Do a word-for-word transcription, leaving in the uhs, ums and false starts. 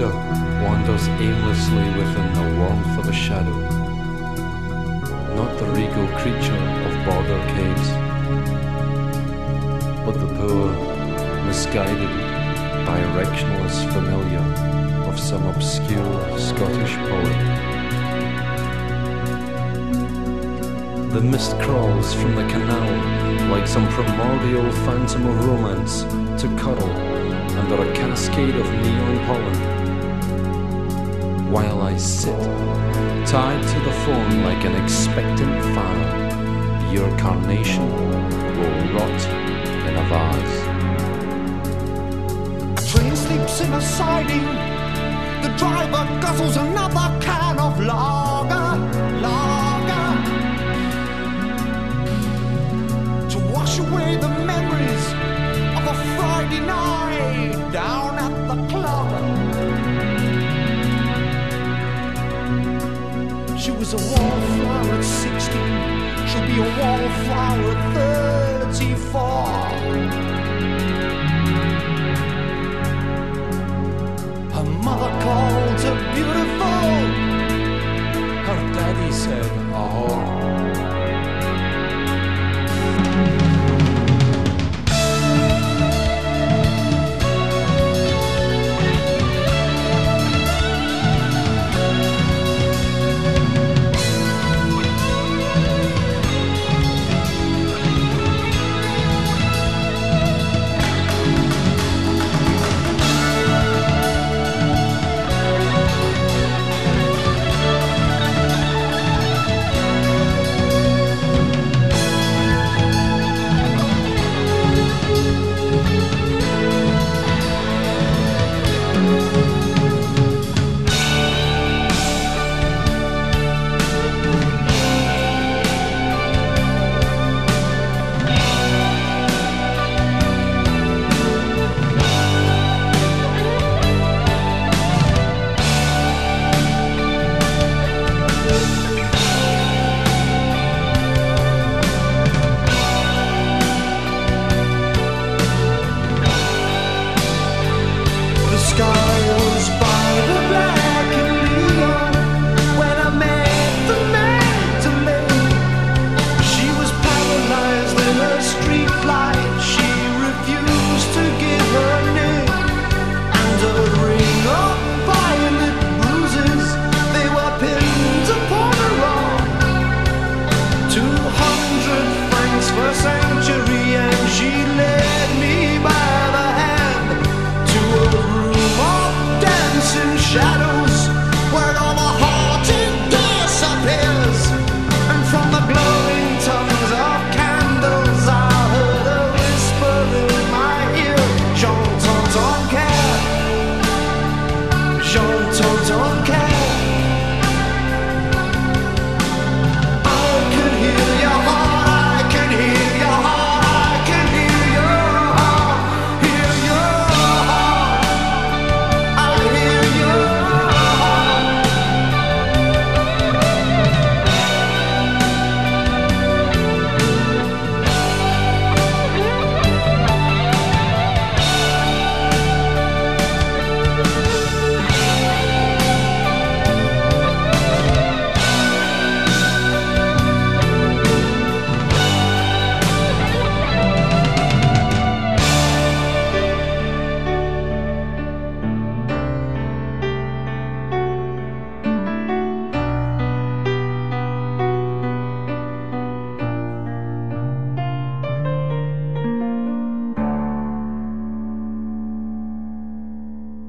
spider wanders aimlessly within the warmth of a shadow, not the regal creature of border caves, but the poor, misguided, directionless familiar of some obscure Scottish poet. The mist crawls from the canal like some primordial phantom of romance to cuddle under a cascade of neon pollen, while I sit, tied to the phone like an expectant fire. Your carnation will rot in a vase. A train sleeps in a siding. The driver guzzles another can of lager, lager, to wash away the memories of a Friday night down at the club. She was a wallflower at sixteen. She'll be a wallflower at thirty-four.